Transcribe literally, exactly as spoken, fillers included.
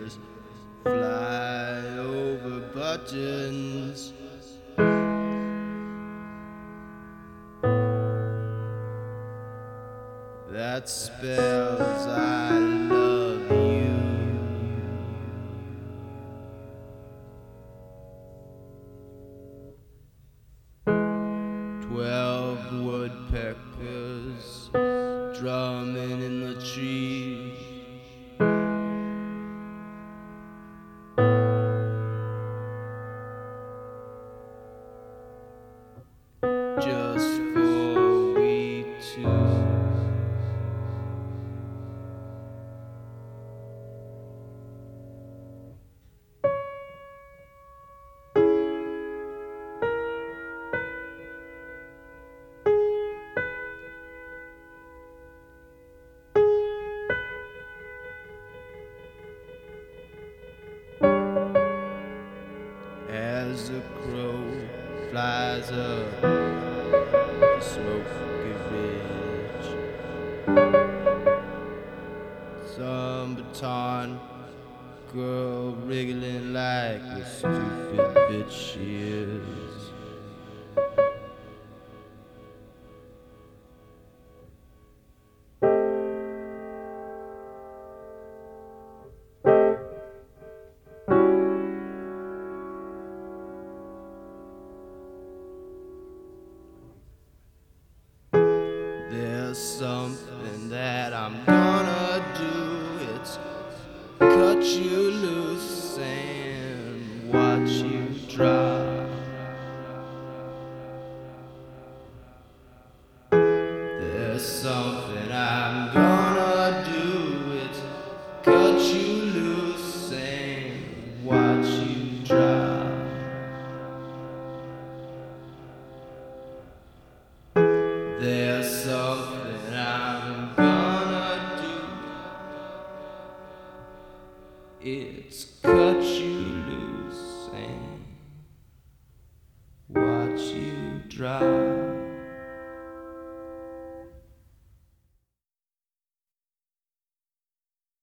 peppers fly over buttons. That spells I love you. Twelve woodpeckers drumming in the trees. Just for we two. As the crow flies up the smoky ridge, some baton girl wriggling like the stupid bitch she is. There's something that I'm gonna do. It's cut you loose and watch you drop. There's something I'm gonna do. It's cut you loose and watch you drop. There's something I'm gonna do. It's cut you loose and watch you drop.